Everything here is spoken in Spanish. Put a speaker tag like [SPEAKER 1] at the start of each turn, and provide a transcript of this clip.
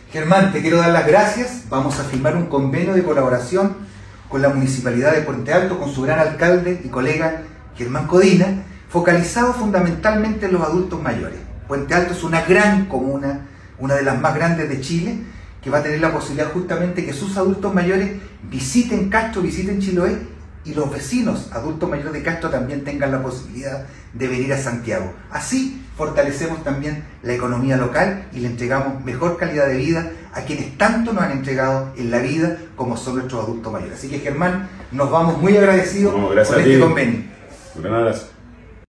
[SPEAKER 1] Germán, te quiero dar las gracias. Vamos a firmar un convenio de colaboración con la Municipalidad de Puente Alto, con su gran alcalde y colega Germán Codina, focalizado fundamentalmente en los adultos mayores. Puente Alto es una gran comuna, una de las más grandes de Chile, que va a tener la posibilidad justamente que sus adultos mayores visiten Castro, visiten Chiloé, y los vecinos adultos mayores de Castro también tengan la posibilidad de venir a Santiago. Así fortalecemos también la economía local y le entregamos mejor calidad de vida a quienes tanto nos han entregado en la vida como son nuestros adultos mayores. Así que, Germán, nos vamos muy agradecidos por este convenio.
[SPEAKER 2] Un gran abrazo.